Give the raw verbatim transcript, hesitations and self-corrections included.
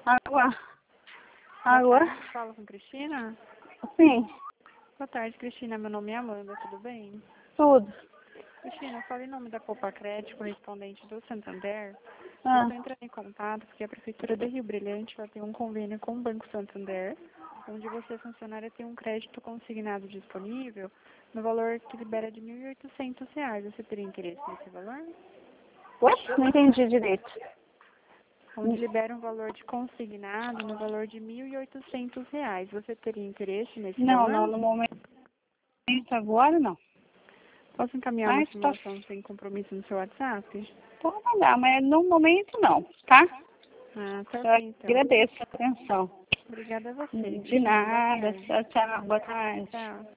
Água. Boa Água. tarde, falo com Cristina? Sim, Boa tarde, Cristina. Meu nome é Amanda, tudo bem? tudo. Cristina, eu falo em nome da Copa Crédito, correspondente do Santander. Eu Ah, estou entrando em contato porque a Prefeitura de Rio Brilhante vai ter um convênio com o Banco Santander, onde você, funcionária, tem um crédito consignado disponível no valor que libera de mil e oitocentos reais. Você teria interesse nesse valor? oi? Não entendi direito. Onde libera um valor de consignado no valor de mil e oitocentos reais. Você teria interesse nesse Não, valor? não, no momento agora não. Posso encaminhar uma Mas tá, simulação sem compromisso no seu WhatsApp? pode mandar, mas no momento não, tá? Ah, tá Eu bem, então. agradeço a atenção. Obrigada a você. De Cristina. Boa nada. tarde. Tchau, tchau. Boa tarde. Tchau.